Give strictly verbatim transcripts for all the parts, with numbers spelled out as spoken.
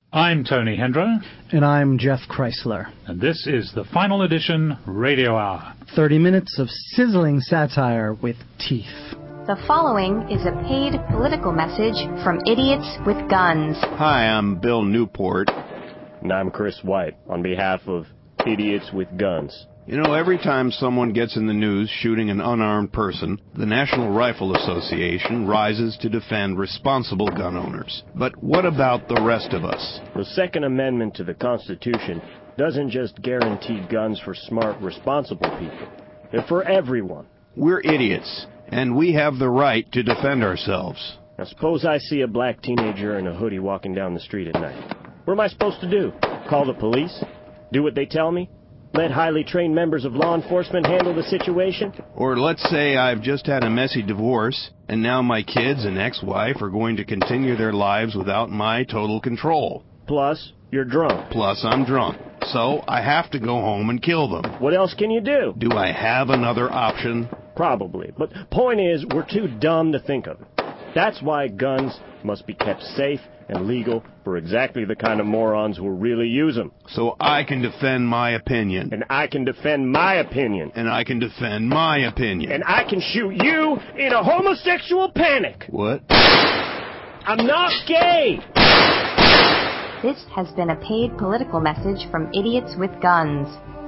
I'm Tony Hendra. And I'm Jeff Chrysler. And this is the Final Edition Radio Hour. thirty minutes of sizzling satire with teeth. The following is a paid political message from Idiots with Guns. Hi, I'm Bill Newport. And I'm Chris White, on behalf of Idiots with Guns. You know, every time someone gets in the news shooting an unarmed person, the National Rifle Association rises to defend responsible gun owners. But what about the rest of us? The Second Amendment to the Constitution doesn't just guarantee guns for smart, responsible people. They're for everyone. We're idiots, and we have the right to defend ourselves. Now, suppose I see a black teenager in a hoodie walking down the street at night. What am I supposed to do? Call the police? Do what they tell me? Let highly trained members of law enforcement handle the situation? Or let's say I've just had a messy divorce, and now my kids and ex-wife are going to continue their lives without my total control. Plus, you're drunk. Plus, I'm drunk. So, I have to go home and kill them. What else can you do? Do I have another option? Probably. But point is, we're too dumb to think of it. That's why guns must be kept safe and legal for exactly the kind of morons who really use them. So I can defend my opinion. And I can defend my opinion. And I can defend my opinion. And I can shoot you in a homosexual panic. What? I'm not gay! This has been a paid political message from Idiots with Guns.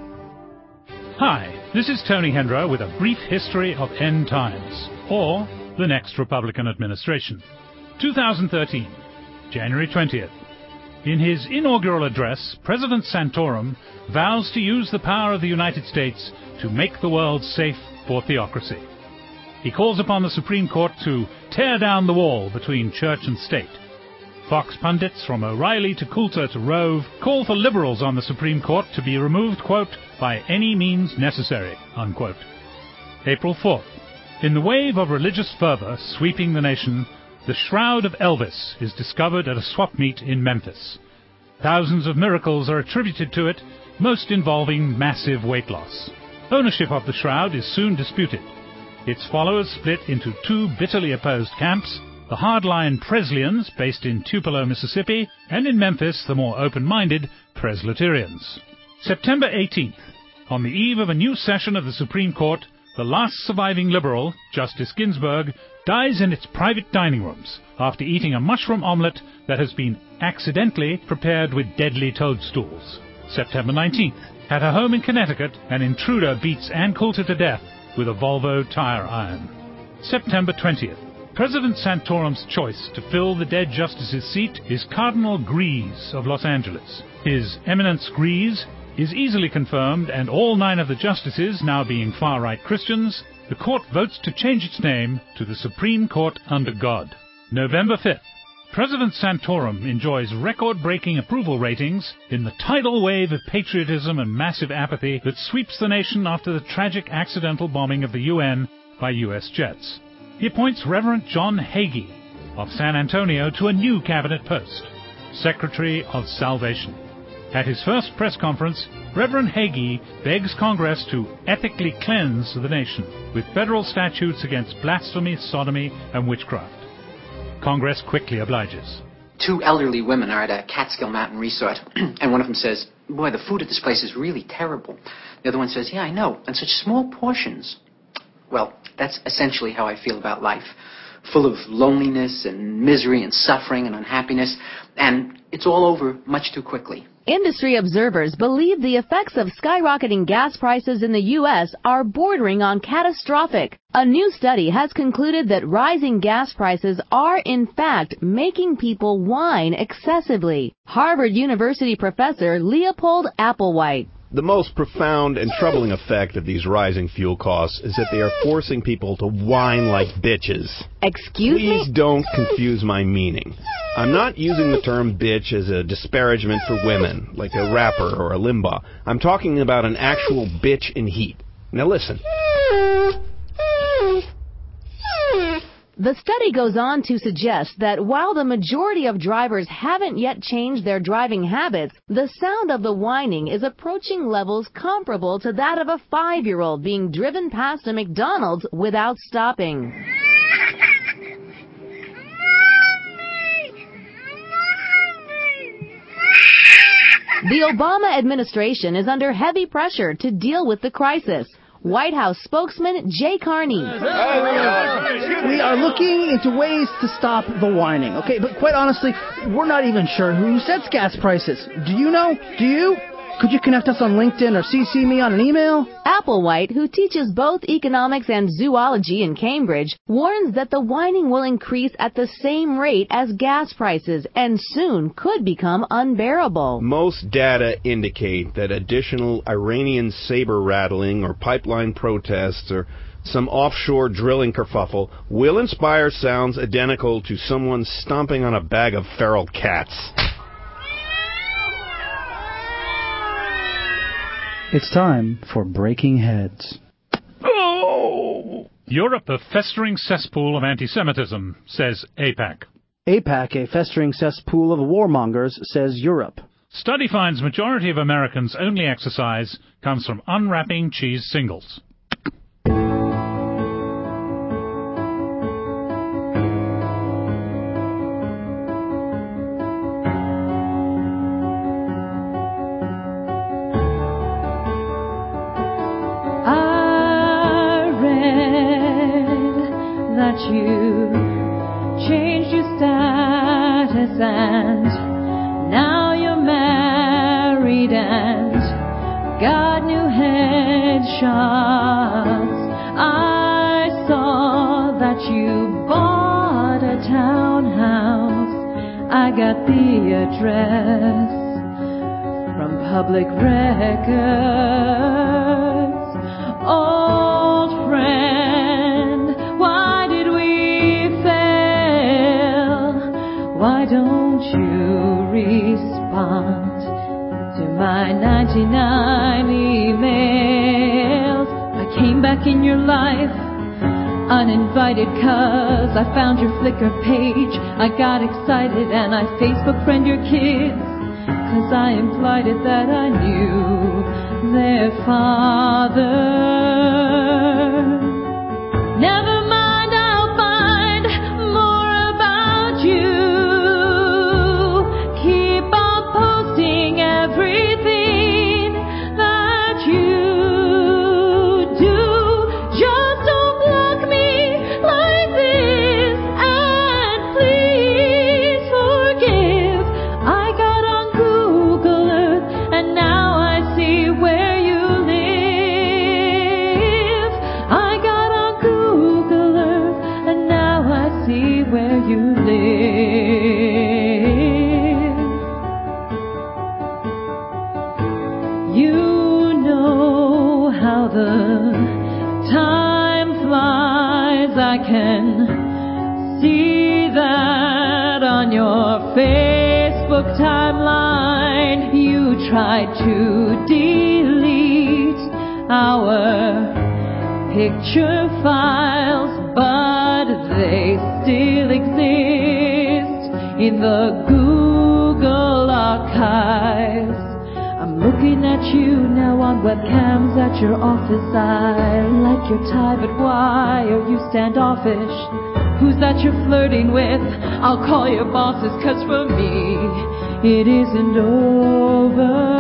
Hi, this is Tony Hendra with a brief history of end times, or the next Republican administration. two thousand thirteen, January twentieth. In his inaugural address, President Santorum vows to use the power of the United States to make the world safe for theocracy. He calls upon the Supreme Court to tear down the wall between church and state. Fox pundits from O'Reilly to Coulter to Rove call for liberals on the Supreme Court to be removed, quote, by any means necessary, unquote. April fourth. In the wave of religious fervor sweeping the nation, the shroud of Elvis is discovered at a swap meet in Memphis. Thousands of miracles are attributed to it, most involving massive weight loss. Ownership of the shroud is soon disputed. Its followers split into two bitterly opposed camps, the hardline Presleyans, based in Tupelo, Mississippi, and in Memphis, the more open-minded Presbyterians. September eighteenth. On the eve of a new session of the Supreme Court, the last surviving liberal, Justice Ginsburg, dies in its private dining rooms after eating a mushroom omelette that has been accidentally prepared with deadly toadstools. September nineteenth. At her home in Connecticut, an intruder beats Ann Coulter to death with a Volvo tire iron. September twentieth. President Santorum's choice to fill the dead justice's seat is Cardinal Gries of Los Angeles. His Eminence Gries is easily confirmed, and all nine of the justices now being far-right Christians, the court votes to change its name to the Supreme Court under God. November fifth. President Santorum enjoys record-breaking approval ratings in the tidal wave of patriotism and massive apathy that sweeps the nation after the tragic accidental bombing of the U N by U S jets. He appoints Reverend John Hagee of San Antonio to a new cabinet post, Secretary of Salvation. At his first press conference, Reverend Hagee begs Congress to ethically cleanse the nation with federal statutes against blasphemy, sodomy, and witchcraft. Congress quickly obliges. Two elderly women are at a Catskill Mountain resort, and one of them says, "Boy, the food at this place is really terrible." The other one says, "Yeah, I know, and such small portions." Well, that's essentially how I feel about life. Full of loneliness and misery and suffering and unhappiness, and it's all over much too quickly. Industry observers believe the effects of skyrocketing gas prices in the U S are bordering on catastrophic. A new study has concluded that rising gas prices are, in fact, making people whine excessively. Harvard University professor Leopold Applewhite. The most profound and troubling effect of these rising fuel costs is that they are forcing people to whine like bitches. Excuse Please me? Please don't confuse my meaning. I'm not using the term bitch as a disparagement for women, like a rapper or a Limbaugh. I'm talking about an actual bitch in heat. Now listen. The study goes on to suggest that while the majority of drivers haven't yet changed their driving habits, the sound of the whining is approaching levels comparable to that of a five-year-old being driven past a McDonald's without stopping. The Obama administration is under heavy pressure to deal with the crisis. White House spokesman Jay Carney. We are looking into ways to stop the whining, okay? But quite honestly, we're not even sure who sets gas prices. Do you know? Do you? Could you connect us on LinkedIn or C C me on an email? Applewhite, who teaches both economics and zoology in Cambridge, warns that the whining will increase at the same rate as gas prices and soon could become unbearable. Most data indicate that additional Iranian saber rattling or pipeline protests or some offshore drilling kerfuffle will inspire sounds identical to someone stomping on a bag of feral cats. It's time for Breaking Heads. Oh! Europe a festering cesspool of anti-Semitism, says AIPAC. AIPAC, a festering cesspool of warmongers, says Europe. Study finds majority of Americans' only exercise comes from unwrapping cheese singles. You changed your status and now you're married and got new headshots. I saw that you bought a townhouse. I got the address from public records. Old friend, why did Why don't you respond to my ninety-nine emails? I came back in your life uninvited cause I found your Flickr page. I got excited and I Facebook friend your kids cause I implied it that I knew their father. Never mind, I'll find more about you. Everything that you do, just don't block me like this, and please forgive. I got on Google Earth and now I see where you live. I got on Google Earth and now I see where you live. You know how the time flies. I can see that on your Facebook timeline. You tried to delete our picture files, but they still exist in the Google archives. I'm looking at you now on webcams at your office. I like your tie, but why are you standoffish? Who's that you're flirting with? I'll call your bosses, cause for me, it isn't over.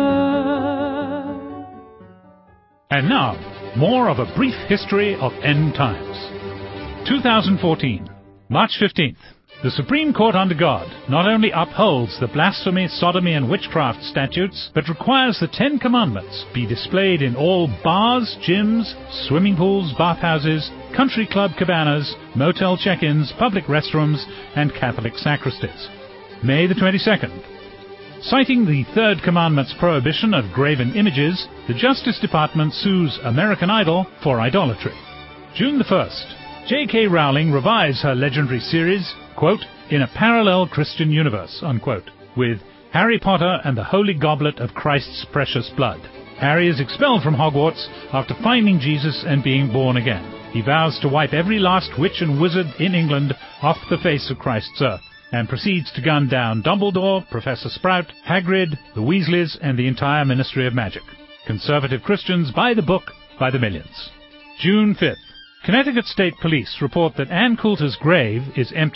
And now, more of a brief history of end times. two thousand fourteen, March fifteenth. The Supreme Court under God not only upholds the blasphemy, sodomy, and witchcraft statutes, but requires the Ten Commandments be displayed in all bars, gyms, swimming pools, bathhouses, country club cabanas, motel check-ins, public restrooms, and Catholic sacristies. May the twenty-second. Citing the Third Commandment's prohibition of graven images, the Justice Department sues American Idol for idolatry. June the first. J K Rowling revives her legendary series, quote, in a parallel Christian universe, unquote, with Harry Potter and the Holy Goblet of Christ's Precious Blood. Harry is expelled from Hogwarts after finding Jesus and being born again. He vows to wipe every last witch and wizard in England off the face of Christ's earth, and proceeds to gun down Dumbledore, Professor Sprout, Hagrid, the Weasleys, and the entire Ministry of Magic. Conservative Christians buy the book by the millions. June fifth. Connecticut State Police report that Ann Coulter's grave is empty.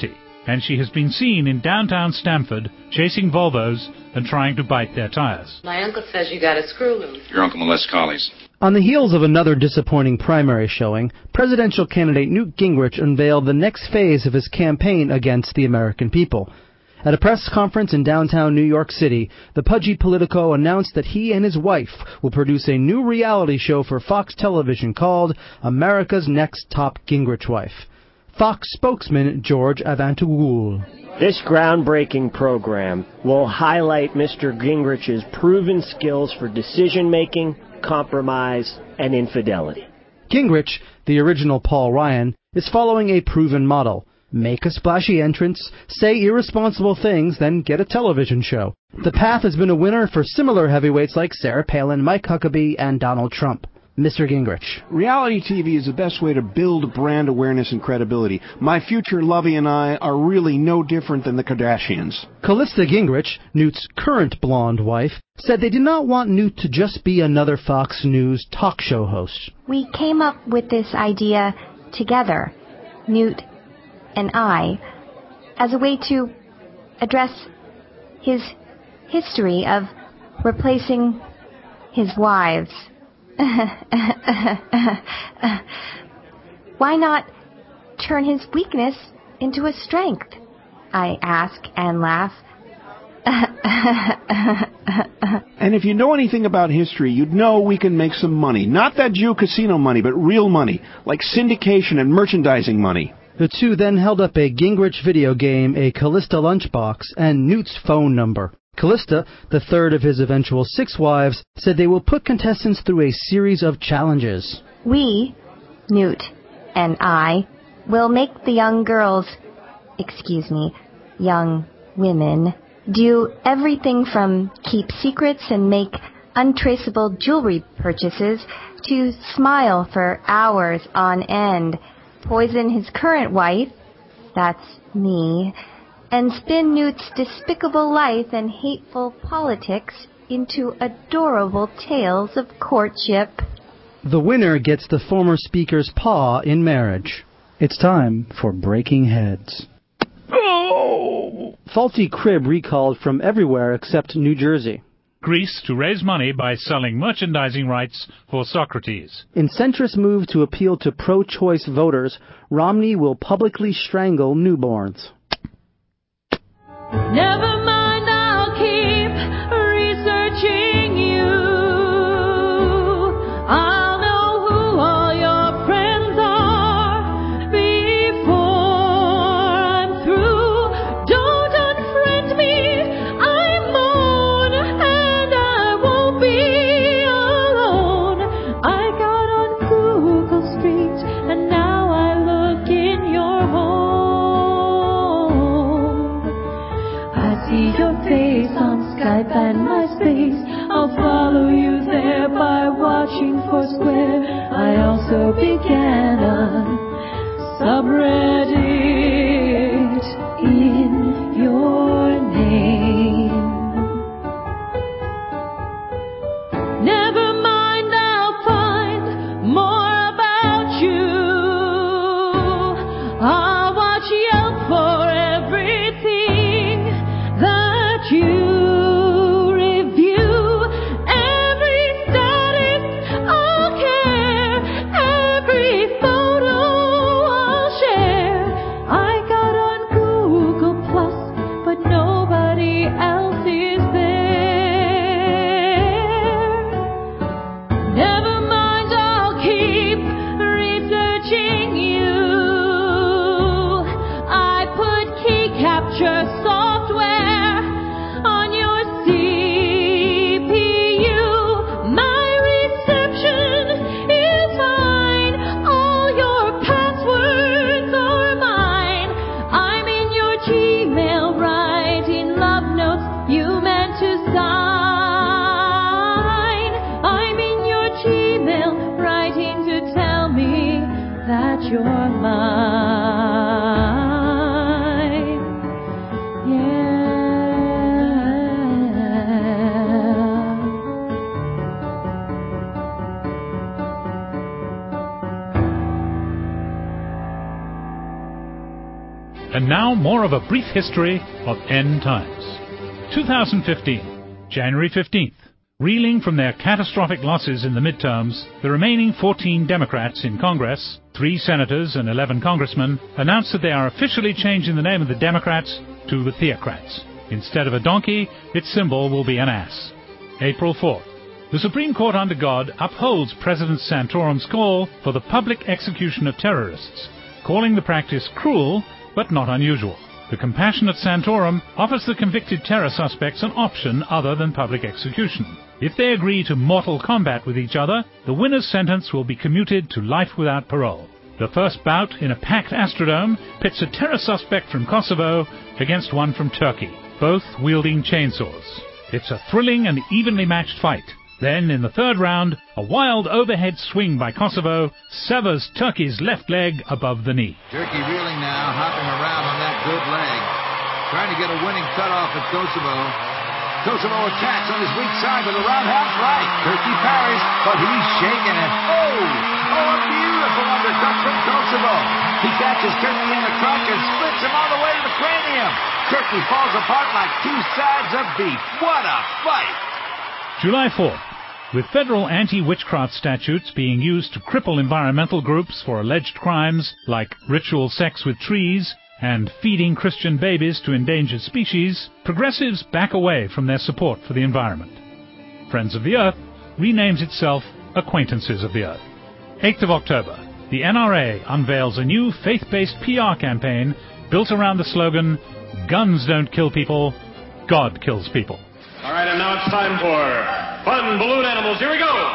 and she has been seen in downtown Stamford chasing Volvos and trying to bite their tires. My uncle says you got a screw loose. Your uncle molests collies. On the heels of another disappointing primary showing, presidential candidate Newt Gingrich unveiled the next phase of his campaign against the American people. At a press conference in downtown New York City, the pudgy Politico announced that he and his wife will produce a new reality show for Fox Television called America's Next Top Gingrich Wife. Fox spokesman George Avantogoul. This groundbreaking program will highlight Mister Gingrich's proven skills for decision-making, compromise, and infidelity. Gingrich, the original Paul Ryan, is following a proven model. Make a splashy entrance, say irresponsible things, then get a television show. The path has been a winner for similar heavyweights like Sarah Palin, Mike Huckabee, and Donald Trump. Mister Gingrich. Reality T V is the best way to build brand awareness and credibility. My future lovey and I are really no different than the Kardashians. Callista Gingrich, Newt's current blonde wife, said they did not want Newt to just be another Fox News talk show host. We came up with this idea together, Newt and I, as a way to address his history of replacing his wives. Why not turn his weakness into a strength? I ask and laugh. And if you know anything about history, you'd know we can make some money. Not that Jew casino money, but real money, like syndication and merchandising money. The two then held up a Gingrich video game, a Callista lunchbox, and Newt's phone number. Callista, the third of his eventual six wives, said they will put contestants through a series of challenges. We, Newt and I, will make the young girls, excuse me, young women, do everything from keep secrets and make untraceable jewelry purchases to smile for hours on end, poison his current wife, that's me, and spin Newt's despicable life and hateful politics into adorable tales of courtship. The winner gets the former speaker's paw in marriage. It's time for Breaking Heads. Oh! Faulty crib recalled from everywhere except New Jersey. Greece to raise money by selling merchandising rights for Socrates. In centrist move to appeal to pro-choice voters, Romney will publicly strangle newborns. Never mind, I'll keep researching you. I'll know who all your friends are before I'm through. Don't unfriend me, I'm mourn, and I won't be alone. I got on Google Street, and now I look in your home. See your face on Skype and MySpace. I'll follow you there by watching Foursquare. I also began a subreddit in your name. Never mind, I'll find more about you. I'll watch Yelp for everything that you review, every status I'll care, every photo I'll share. I got on Google Plus, but nobody else is there. Never mind, I'll keep researching you. I put key capture software on your C P U. My reception is fine. All your passwords are mine. I'm in your Gmail writing love notes you meant to sign. I'm in your Gmail writing to tell me that you're mine. Yeah. And now more of a brief history of end times. two thousand fifteen, January fifteenth. Reeling from their catastrophic losses in the midterms, the remaining fourteen Democrats in Congress, three senators and eleven congressmen, announced that they are officially changing the name of the Democrats to the Theocrats. Instead of a donkey, its symbol will be an ass. April fourth. The Supreme Court under God upholds President Santorum's call for the public execution of terrorists, calling the practice cruel but not unusual. The compassionate Santorum offers the convicted terror suspects an option other than public execution. If they agree to mortal combat with each other, the winner's sentence will be commuted to life without parole. The first bout in a packed Astrodome pits a terror suspect from Kosovo against one from Turkey, both wielding chainsaws. It's a thrilling and evenly matched fight. Then, in the third round, a wild overhead swing by Kosovo severs Turkey's left leg above the knee. Turkey reeling now, hopping around on that good leg, trying to get a winning cutoff at Kosovo. Kosovo attacks on his weak side with a roundhouse right. Turkey parries, but he's shaking it. Oh! Oh, a beautiful undercut from Kosovo. He catches Turkey in the trunk and splits him all the way to the cranium. Turkey falls apart like two sides of beef. What a fight! July fourth. With federal anti-witchcraft statutes being used to cripple environmental groups for alleged crimes like ritual sex with trees and feeding Christian babies to endangered species, progressives back away from their support for the environment. Friends of the Earth renames itself Acquaintances of the Earth. eighth of October. The N R A unveils a new faith-based P R campaign built around the slogan, "Guns don't kill people, God kills people." All right, and now it's time for Fun Balloon Animals. Here we go!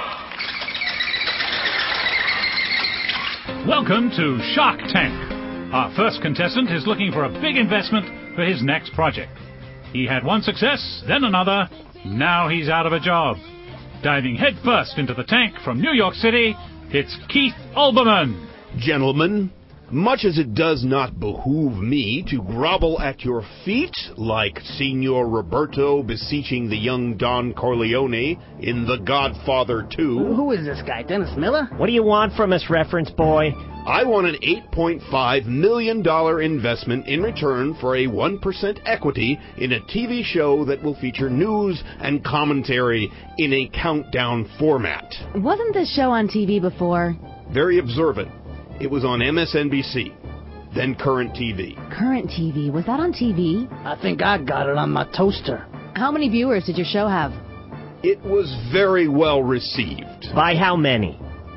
Welcome to Shark Tank. Our first contestant is looking for a big investment for his next project. He had one success, then another. Now he's out of a job. Diving headfirst into the tank from New York City, it's Keith Olbermann. Gentlemen, much as it does not behoove me to grovel at your feet like Signor Roberto beseeching the young Don Corleone in The Godfather two. Who is this guy, Dennis Miller? What do you want from us, reference boy? I want an eight point five million dollars investment in return for a one percent equity in a T V show that will feature news and commentary in a countdown format. Wasn't this show on T V before? Very observant. It was on M S N B C, then Current T V. Current T V? Was that on T V? I think I got it on my toaster. How many viewers did your show have? It was very well received. By how many?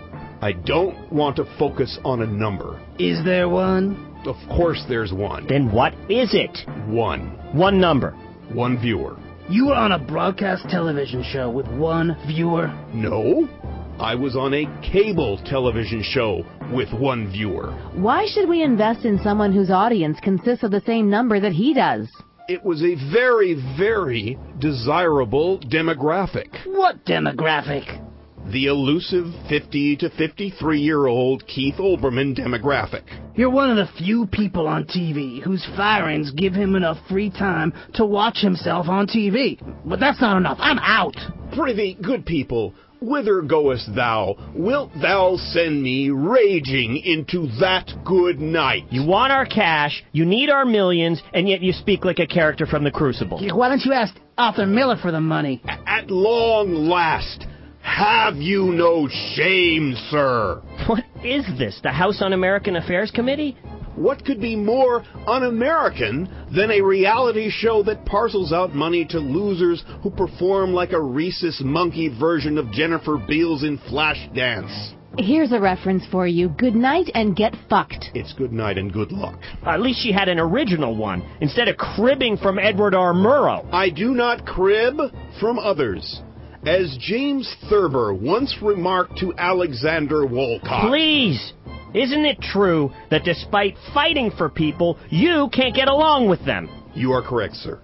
I don't want to focus on a number. Is there one? Of course there's one. Then what is it? One. One number. One viewer. You were on a broadcast television show with one viewer? No. I was on a cable television show with one viewer. Why should we invest in someone whose audience consists of the same number that he does? It was a very, very desirable demographic. What demographic? The elusive fifty to fifty-three-year-old Keith Olbermann demographic. You're one of the few people on T V whose firings give him enough free time to watch himself on T V. But that's not enough. I'm out. Prithee, good people, whither goest thou? Wilt thou send me raging into that good night? You want our cash, you need our millions, and yet you speak like a character from The Crucible. Why don't you ask Arthur Miller for the money? At long last, have you no shame, sir? What is this, the House Un-American Affairs Committee? What could be more un-American than a reality show that parcels out money to losers who perform like a rhesus monkey version of Jennifer Beals in Flashdance? Here's a reference for you. Good night and get fucked. It's good night and good luck. At least she had an original one, instead of cribbing from Edward R. Murrow. I do not crib from others. As James Thurber once remarked to Alexander Wolcott. Please! Isn't it true that despite fighting for people, you can't get along with them? You are correct, sir.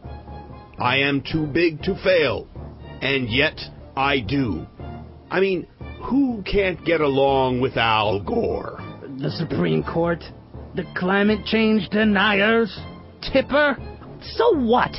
I am too big to fail, and yet I do. I mean, who can't get along with Al Gore? The Supreme Court? The climate change deniers? Tipper? So what?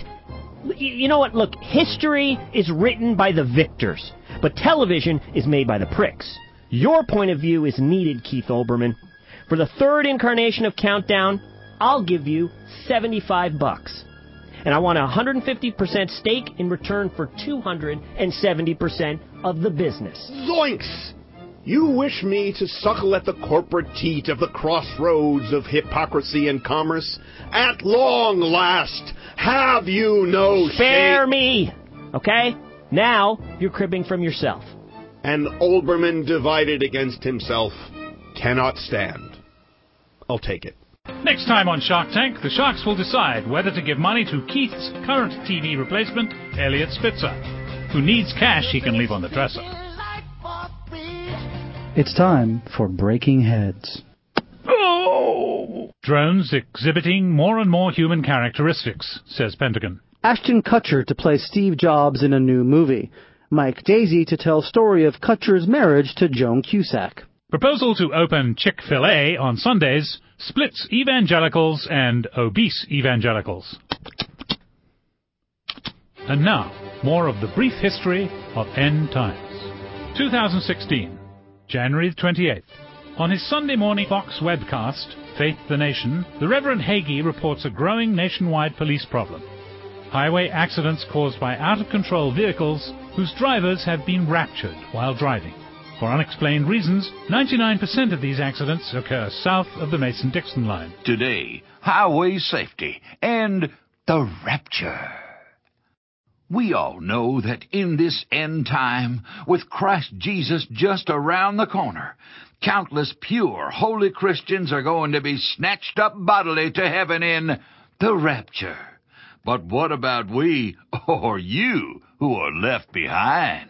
You know what? Look, history is written by the victors, but television is made by the pricks. Your point of view is needed, Keith Olbermann. For the third incarnation of Countdown, I'll give you seventy-five bucks. And I want a one hundred fifty percent stake in return for two hundred seventy percent of the business. Zoinks! You wish me to suckle at the corporate teat of the crossroads of hypocrisy and commerce? At long last, have you no shame? Spare me! Okay? Now, you're cribbing from yourself. An Olbermann divided against himself cannot stand. I'll take it. Next time on Shark Tank, the Sharks will decide whether to give money to Keith's current T V replacement, Elliot Spitzer, who needs cash he can leave on the dresser. It's time for Breaking Heads. Oh! Drones exhibiting more and more human characteristics, says Pentagon. Ashton Kutcher to play Steve Jobs in a new movie. Mike Daisey to tell story of Kutcher's marriage to Joan Cusack. Proposal to open Chick-fil-A on Sundays splits evangelicals and obese evangelicals. And now, more of the brief history of end times. two thousand sixteen, January twenty-eighth. On his Sunday morning Fox webcast, Faith the Nation, the Reverend Hagee reports a growing nationwide police problem. Highway accidents caused by out-of-control vehicles whose drivers have been raptured while driving. For unexplained reasons, ninety-nine percent of these accidents occur south of the Mason-Dixon line. Today, highway safety and the rapture. We all know that in this end time, with Christ Jesus just around the corner, countless pure, holy Christians are going to be snatched up bodily to heaven in the rapture. But what about we, or you, who are left behind?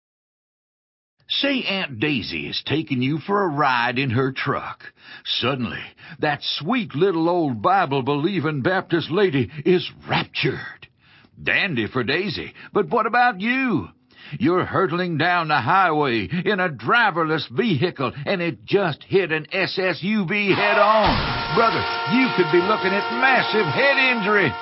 Say Aunt Daisy is taking you for a ride in her truck. Suddenly, that sweet little old Bible-believing Baptist lady is raptured. Dandy for Daisy, but what about you? You're hurtling down the highway in a driverless vehicle, and it just hit an S S U V head-on. Brother, you could be looking at massive head injury.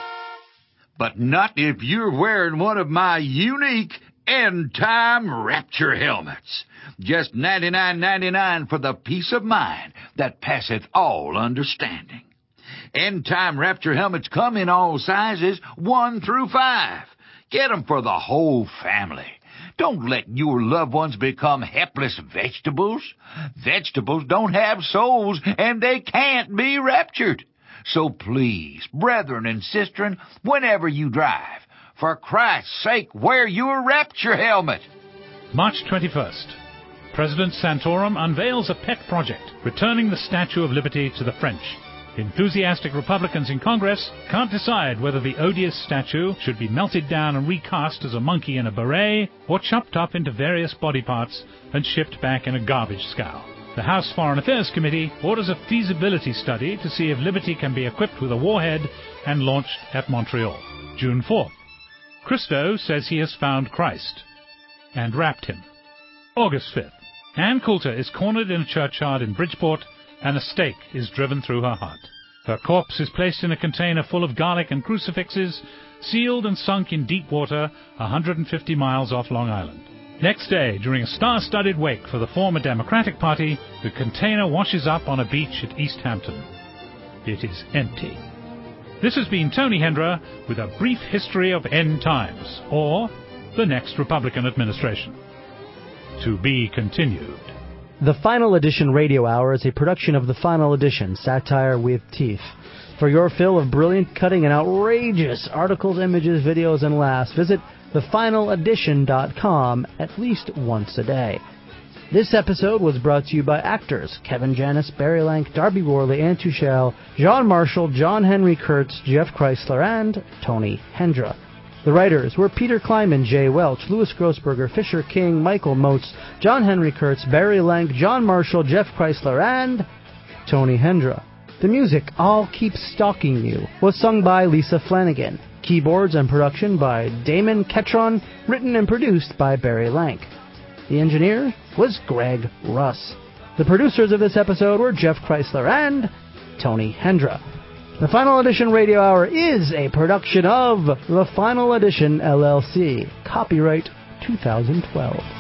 But not if you're wearing one of my unique end-time rapture helmets. Just ninety-nine ninety-nine for the peace of mind that passeth all understanding. End-time rapture helmets come in all sizes, one through five. Get 'em for the whole family. Don't let your loved ones become helpless vegetables. Vegetables don't have souls, and they can't be raptured. So please, brethren and sistren, whenever you drive, for Christ's sake, wear your rapture helmet. March twenty-first. President Santorum unveils a pet project, returning the Statue of Liberty to the French. Enthusiastic Republicans in Congress can't decide whether the odious statue should be melted down and recast as a monkey in a beret, or chopped up into various body parts and shipped back in a garbage scow. The House Foreign Affairs Committee orders a feasibility study to see if Liberty can be equipped with a warhead and launched at Montreal. June fourth. Christo says he has found Christ and wrapped him. August fifth. Ann Coulter is cornered in a churchyard in Bridgeport, and a stake is driven through her heart. Her corpse is placed in a container full of garlic and crucifixes, sealed and sunk in deep water one hundred fifty miles off Long Island. Next day, during a star-studded wake for the former Democratic Party, the container washes up on a beach at East Hampton. It is empty. This has been Tony Hendra with a brief history of end times, or the next Republican administration. To be continued. The Final Edition Radio Hour is a production of The Final Edition, satire with teeth. For your fill of brilliant, cutting, and outrageous articles, images, videos, and laughs, visit the final edition dot com at least once a day. This episode was brought to you by actors Kevin Janis, Barry Lank, Darby Worley, Ann Tuchel, John Marshall, John Henry Kurtz, Jeff Chrysler, and Tony Hendra. The writers were Peter Kleiman, Jay Welch, Louis Grossberger, Fisher King, Michael Moats, John Henry Kurtz, Barry Lank, John Marshall, Jeff Chrysler, and Tony Hendra. The music, I'll Keep Stalking You, was sung by Lisa Flanagan. Keyboards and production by Damon Ketron, written and produced by Barry Lank. The engineer was Greg Russ. The producers of this episode were Jeff Chrysler and Tony Hendra. The Final Edition Radio Hour is a production of The Final Edition, L L C. Copyright two thousand twelve.